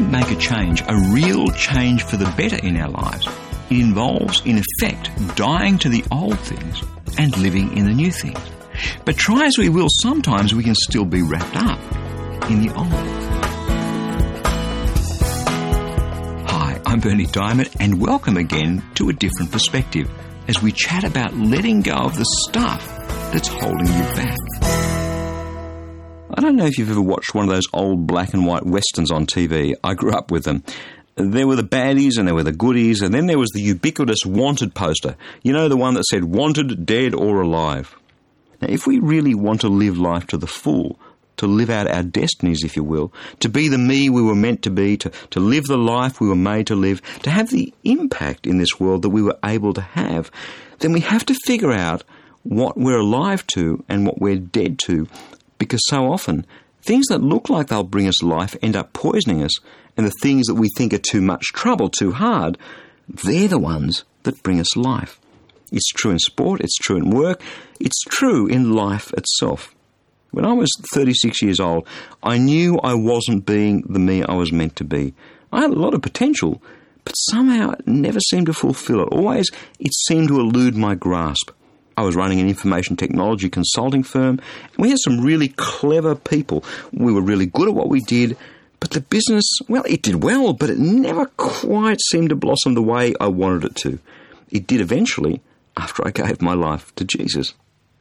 make a change, a real change for the better in our lives, it involves, in effect, dying to the old things and living in the new things. But try as we will, sometimes we can still be wrapped up in the old. Hi, I'm Berni Dymet, and welcome again to A Different Perspective as we chat about letting go of the stuff that's holding you back. I don't know if you've ever watched one of those old black and white westerns on TV. I grew up with them. There were the baddies and there were the goodies, and then there was the ubiquitous wanted poster. You know, the one that said wanted, dead or alive. Now, if we really want to live life to the full, to live out our destinies, if you will, to be the me we were meant to be, to live the life we were made to live, to have the impact in this world that we were able to have, then we have to figure out what we're alive to and what we're dead to, because so often things that look like they'll bring us life end up poisoning us, and the things that we think are too much trouble, too hard, they're the ones that bring us life. It's true in sport, it's true in work, it's true in life itself. When I was 36 years old, I knew I wasn't being the me I was meant to be. I had a lot of potential, but somehow it never seemed to fulfill it. Always it seemed to elude my grasp. I was running an information technology consulting firm, and we had some really clever people. We were really good at what we did, but the business, well, it did well, but it never quite seemed to blossom the way I wanted it to. It did eventually, after I gave my life to Jesus.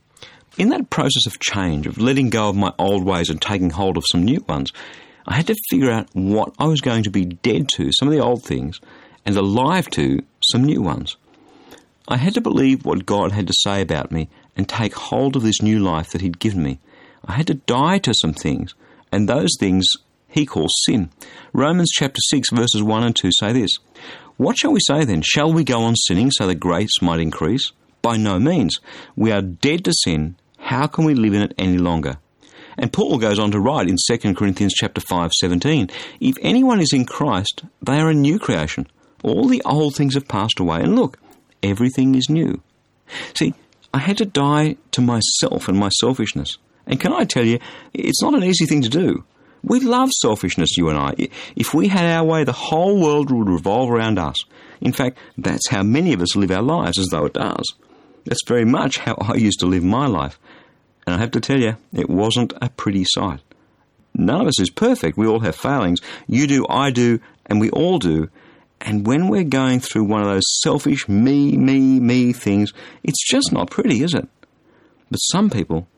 In that process of change, of letting go of my old ways and taking hold of some new ones, I had to figure out what I was going to be dead to, some of the old things, and alive to some new ones. I had to believe what God had to say about me and take hold of this new life that He'd given me. I had to die to some things, and those things He calls sin. Romans chapter 6 verses 1 and 2 say this: "What shall we say then? Shall we go on sinning so that grace might increase? By no means. We are dead to sin. How can we live in it any longer?" And Paul goes on to write in 2 Corinthians chapter 5:17, "If anyone is in Christ, they are a new creation. All the old things have passed away, and look, everything is new." See, I had to die to myself and my selfishness. And can I tell you, it's not an easy thing to do. We love selfishness, you and I. If we had our way, the whole world would revolve around us. In fact, that's how many of us live our lives, as though it does. That's very much how I used to live my life. And I have to tell you, it wasn't a pretty sight. None of us is perfect. We all have failings. You do, I do, and we all do. And when we're going through one of those selfish me things, it's just not pretty, is it? But some people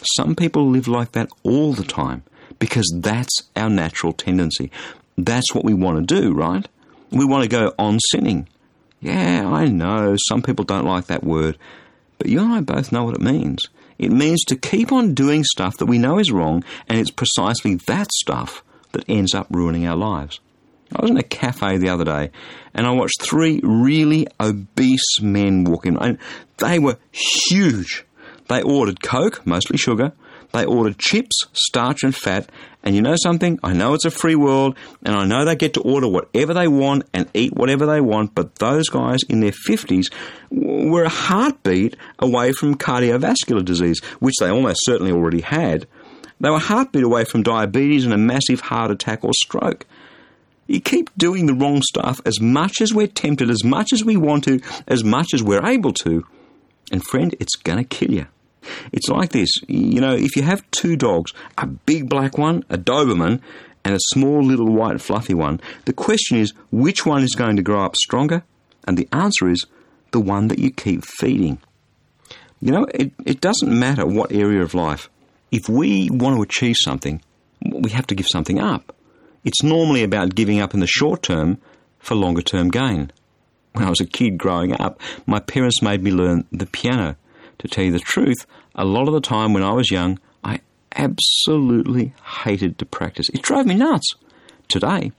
live like that all the time, because that's our natural tendency. That's what we want to do, right? We want to go on sinning. Yeah, I know, some people don't like that word, but you and I both know what it means. It means to keep on doing stuff that we know is wrong, and it's precisely that stuff that ends up ruining our lives. I was in a cafe the other day, and I watched 3 really obese men walk in, and they were huge. They ordered Coke, mostly sugar. They ordered chips, starch and fat. And you know something? I know it's a free world, and I know they get to order whatever they want and eat whatever they want, but those guys in their 50s were a heartbeat away from cardiovascular disease, which they almost certainly already had. They were a heartbeat away from diabetes and a massive heart attack or stroke. You keep doing the wrong stuff as much as we're tempted, as much as we want to, as much as we're able to, and friend, it's going to kill you. It's like this, you know, if you have 2 dogs, a big black one, a Doberman, and a small little white fluffy one, the question is, which one is going to grow up stronger? And the answer is, the one that you keep feeding. You know, it doesn't matter what area of life. If we want to achieve something, we have to give something up. It's normally about giving up in the short term for longer term gain. When I was a kid growing up, my parents made me learn the piano. To tell you the truth, a lot of the time when I was young, I absolutely hated to practice. It drove me nuts. Today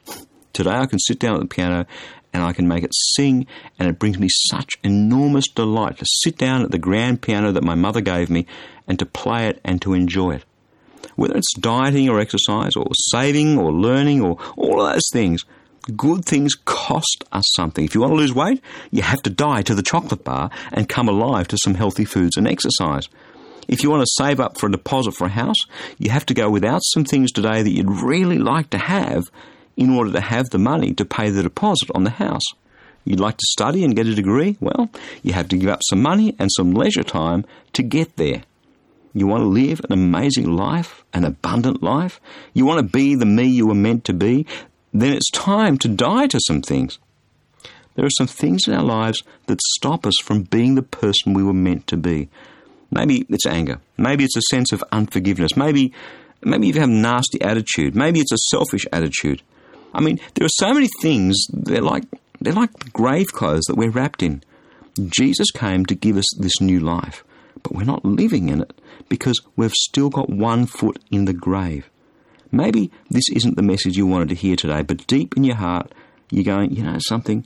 I can sit down at the piano and I can make it sing, and it brings me such enormous delight to sit down at the grand piano that my mother gave me and to play it and to enjoy it. Whether it's dieting or exercise or saving or learning or all of those things, good things cost us something. If you want to lose weight, you have to die to the chocolate bar and come alive to some healthy foods and exercise. If you want to save up for a deposit for a house, you have to go without some things today that you'd really like to have in order to have the money to pay the deposit on the house. You'd like to study and get a degree? Well, you have to give up some money and some leisure time to get there. You want to live an amazing life, an abundant life? You want to be the me you were meant to be? Then it's time to die to some things. There are some things in our lives that stop us from being the person we were meant to be. Maybe it's anger. Maybe it's a sense of unforgiveness. Maybe you have a nasty attitude. Maybe it's a selfish attitude. I mean, there are so many things, they're like grave clothes that we're wrapped in. Jesus came to give us this new life, but we're not living in it because we've still got one foot in the grave. Maybe this isn't the message you wanted to hear today, but deep in your heart, you're going, you know something?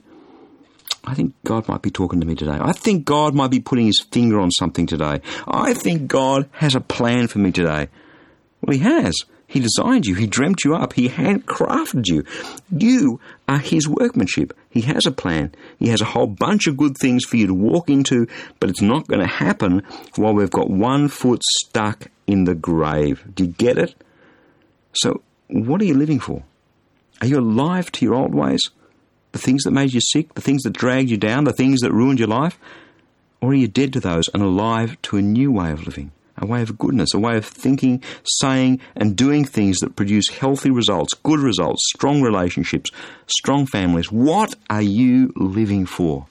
I think God might be talking to me today. I think God might be putting his finger on something today. I think God has a plan for me today. Well, he has. He designed you. He dreamt you up. He handcrafted you. You are his workmanship. He has a plan. He has a whole bunch of good things for you to walk into, but it's not going to happen while we've got one foot stuck in the grave. Do you get it? So, what are you living for? Are you alive to your old ways? The things that made you sick, the things that dragged you down, the things that ruined your life? Or are you dead to those and alive to a new way of living? A way of goodness, a way of thinking, saying, and doing things that produce healthy results, good results, strong relationships, strong families. What are you living for?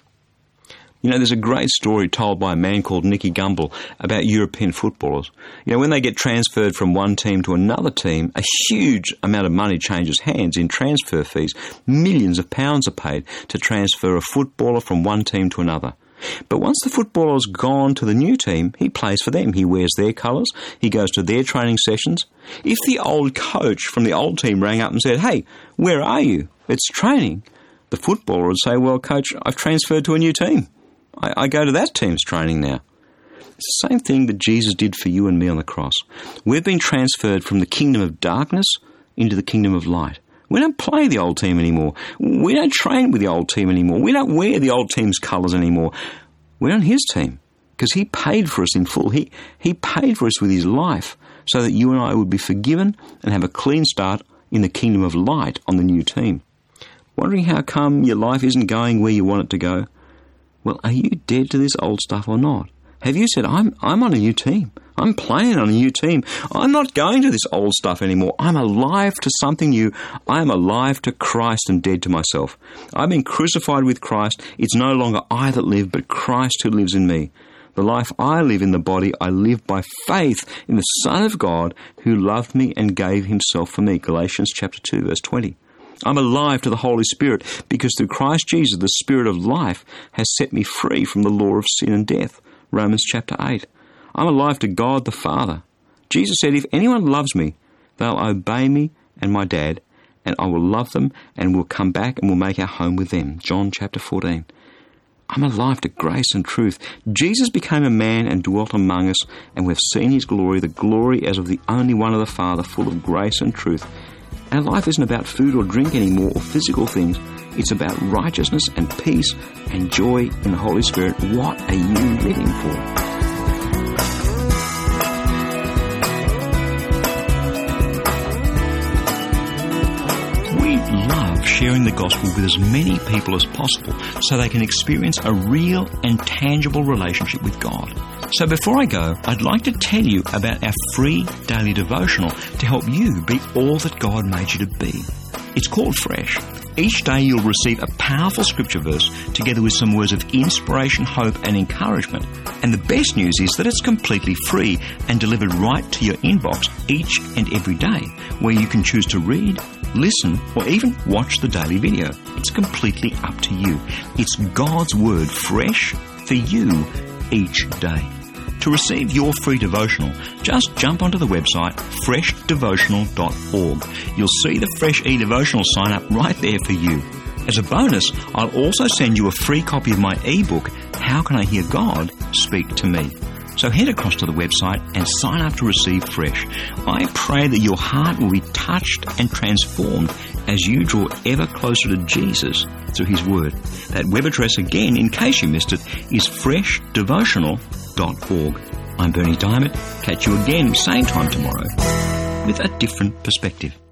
You know, there's a great story told by a man called Nicky Gumbel about European footballers. You know, when they get transferred from one team to another team, a huge amount of money changes hands in transfer fees. Millions of pounds are paid to transfer a footballer from one team to another. But once the footballer's gone to the new team, he plays for them. He wears their colours. He goes to their training sessions. If the old coach from the old team rang up and said, "Hey, where are you? It's training," the footballer would say, "Well, coach, I've transferred to a new team. I go to that team's training now." It's the same thing that Jesus did for you and me on the cross. We've been transferred from the kingdom of darkness into the kingdom of light. We don't play the old team anymore. We don't train with the old team anymore. We don't wear the old team's colours anymore. We're on his team because he paid for us in full. He paid for us with his life so that you and I would be forgiven and have a clean start in the kingdom of light on the new team. Wondering how come your life isn't going where you want it to go? Well, are you dead to this old stuff or not? Have you said, I'm on a new team. I'm playing on a new team. I'm not going to this old stuff anymore. I'm alive to something new. I'm alive to Christ and dead to myself. I've been crucified with Christ. It's no longer I that live, but Christ who lives in me. The life I live in the body, I live by faith in the Son of God who loved me and gave himself for me. Galatians chapter 2, verse 20. I'm alive to the Holy Spirit because through Christ Jesus, the Spirit of life has set me free from the law of sin and death. Romans chapter 8. I'm alive to God the Father. Jesus said, if anyone loves me, they'll obey me and my Dad, and I will love them and we'll come back and we'll make our home with them. John chapter 14. I'm alive to grace and truth. Jesus became a man and dwelt among us, and we've seen his glory, the glory as of the only one of the Father, full of grace and truth. Our life isn't about food or drink anymore or physical things. It's about righteousness and peace and joy in the Holy Spirit. What are you living for? We love sharing the gospel with as many people as possible so they can experience a real and tangible relationship with God. So before I go, I'd like to tell you about our free daily devotional to help you be all that God made you to be. It's called Fresh. Each day you'll receive a powerful scripture verse together with some words of inspiration, hope and encouragement. And the best news is that it's completely free and delivered right to your inbox each and every day, where you can choose to read, listen or even watch the daily video. It's completely up to you. It's God's Word fresh for you each day. To receive your free devotional, just jump onto the website freshdevotional.org. You'll see the Fresh eDevotional sign up right there for you. As a bonus, I'll also send you a free copy of my ebook, How Can I Hear God Speak to Me? So head across to the website and sign up to receive Fresh. I pray that your heart will be touched and transformed as you draw ever closer to Jesus through his word. That web address again, in case you missed it, is freshdevotional.org. I'm Bernie Diamond. Catch you again same time tomorrow with a different perspective.